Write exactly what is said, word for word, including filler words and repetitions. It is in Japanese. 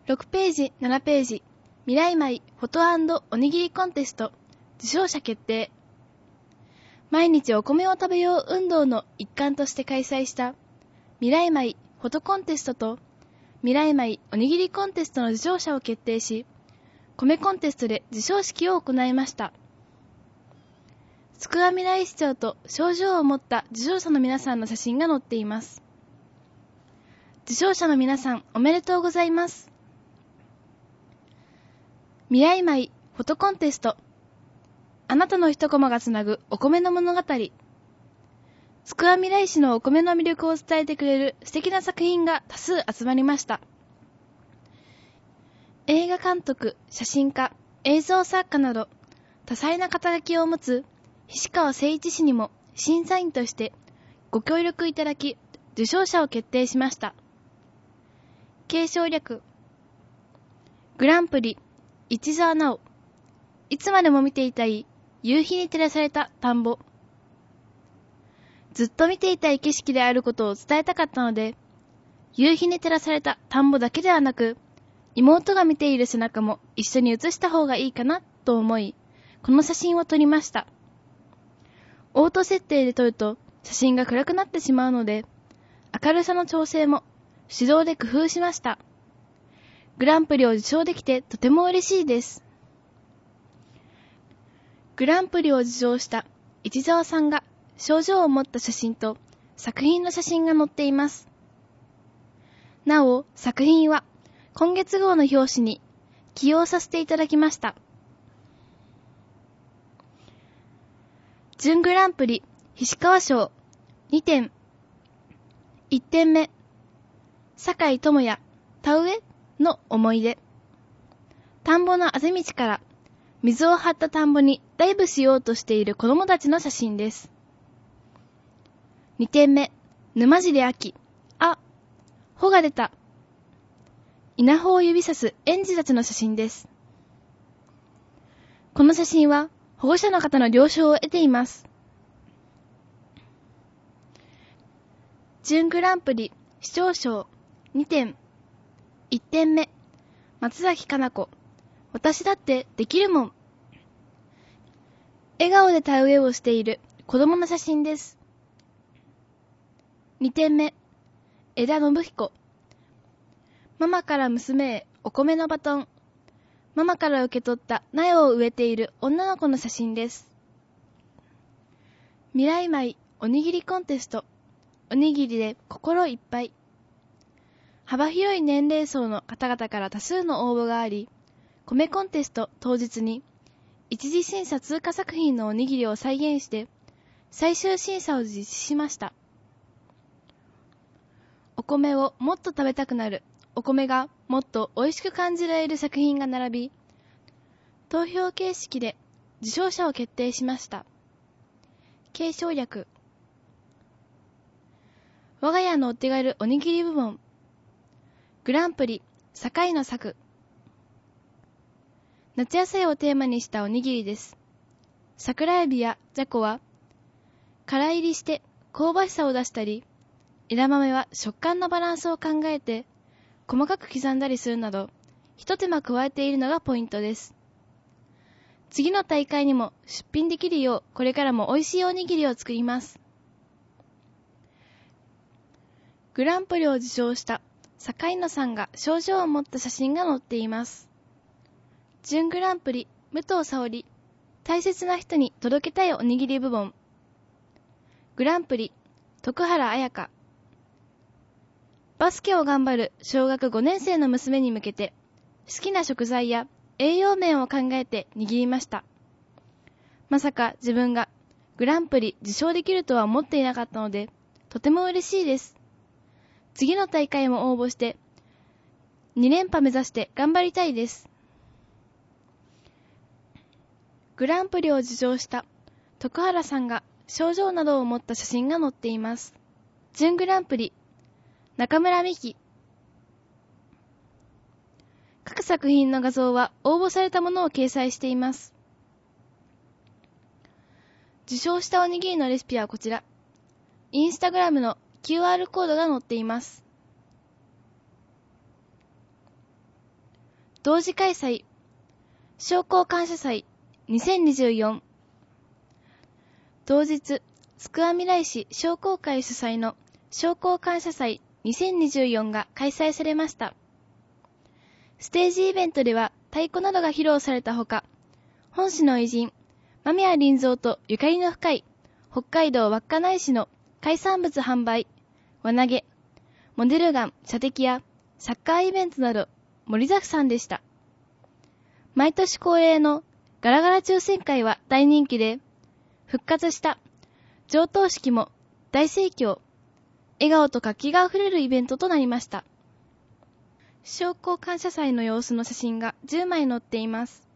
ろくページ、ななページ、未来米フォト&おにぎりコンテスト、受賞者決定。毎日お米を食べよう運動の一環として開催した未来米フォトコンテストと未来米おにぎりコンテストの受賞者を決定し、米コンテストで授賞式を行いました。つくばみらい市長と賞状を持った受賞者の皆さんの写真が載っています。受賞者の皆さんおめでとうございます。未来米フォトコンテスト、あなたの一コマがつなぐお米の物語。つくばみらい市のお米の魅力を伝えてくれる素敵な作品が多数集まりました。映画監督、写真家、映像作家など多彩な肩書きを持つ菱川誠一氏にも審査員としてご協力いただき、受賞者を決定しました。継承略グランプリ市澤直、いつまでも見ていたい夕日に照らされた田んぼ。ずっと見ていたい景色であることを伝えたかったので、夕日に照らされた田んぼだけではなく、妹が見ている背中も一緒に写した方がいいかなと思い、この写真を撮りました。オート設定で撮ると写真が暗くなってしまうので、明るさの調整も手動で工夫しました。グランプリを受賞できてとても嬉しいです。グランプリを受賞した市澤さんが賞状を持った写真と作品の写真が載っています。なお、作品は今月号の表紙に起用させていただきました。準グランプリ菱川賞にてん。いってんめ、酒井智也田植えの思い出。田んぼのあぜ道から水を張った田んぼにダイブしようとしている子供たちの写真です。にてんめ、沼尻秋、あ、穂が出た。稲穂を指さす園児たちの写真です。この写真は保護者の方の了承を得ています。準グランプリ視聴賞にてん。いってんめ、松崎かな子、私だってできるもん。笑顔で田植えをしている子供の写真です。にてんめ、枝信彦、ママから娘へお米のバトン。ママから受け取った苗を植えている女の子の写真です。未来米おにぎりコンテスト、おにぎりで心いっぱい。幅広い年齢層の方々から多数の応募があり、米コンテスト当日に一次審査通過作品のおにぎりを再現して最終審査を実施しました。お米をもっと食べたくなる、お米がもっと美味しく感じられる作品が並び、投票形式で受賞者を決定しました。継承略我が家のお手軽おにぎり部門。グランプリ堺の作。夏野菜をテーマにしたおにぎりです。桜エビやじゃこは殻入りして香ばしさを出したり、枝豆は食感のバランスを考えて細かく刻んだりするなど、一手間加えているのがポイントです。次の大会にも出品できるよう、これからも美味しいおにぎりを作ります。グランプリを受賞した堺野さんが賞状を持った写真が載っています。準グランプリ武藤沙織、大切な人に届けたいおにぎり部門。グランプリ徳原彩香、バスケを頑張る小学ごねん生の娘に向けて好きな食材や栄養面を考えて握りました。まさか自分がグランプリ受賞できるとは思っていなかったので、とても嬉しいです。次の大会も応募してに連覇目指して頑張りたいです。グランプリを受賞した徳原さんが賞状などを持った写真が載っています。準グランプリ中村美希、各作品の画像は応募されたものを掲載しています。受賞したおにぎりのレシピはこちら。インスタグラムの キューアール コードが載っています。 同時開催商工感謝祭にせんにじゅうよん。同日、スクワミライ市商工会主催の商工感謝祭にせんにじゅうよんが開催されました。ステージイベントでは太鼓などが披露されたほか、本市の偉人、間宮林蔵とゆかりの深い北海道稚内市の海産物販売、輪投げ、モデルガン、射的やサッカーイベントなど盛りだくさんでした。毎年恒例のガラガラ抽選会は大人気で、復活した上等式も大盛況、笑顔と活気があふれるイベントとなりました。商工感謝祭の様子の写真がじゅうまい載っています。